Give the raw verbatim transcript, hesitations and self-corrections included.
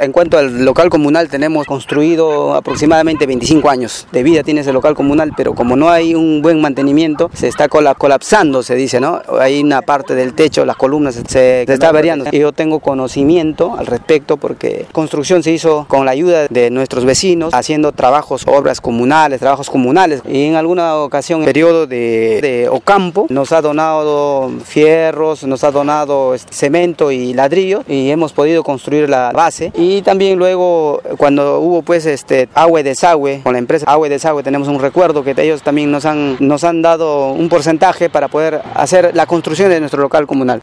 En cuanto al local comunal, tenemos construido aproximadamente veinticinco años de vida tiene ese local comunal, pero como no hay un buen mantenimiento, se está colapsando, se dice, ¿no? Hay una parte del techo, las columnas se, se está averiando. Yo tengo conocimiento al respecto porque construcción se hizo con la ayuda de nuestros vecinos, haciendo trabajos, obras comunales, trabajos comunales. Y en alguna ocasión, en el periodo de, de Ocampo, nos ha donado fierros, nos ha donado cemento y ladrillo y hemos podido construir la base. Y también luego, cuando hubo pues este agua y desagüe, con la empresa Agua y Desagüe, tenemos un recuerdo que ellos también nos han, nos han dado un porcentaje para poder hacer la construcción de nuestro local comunal.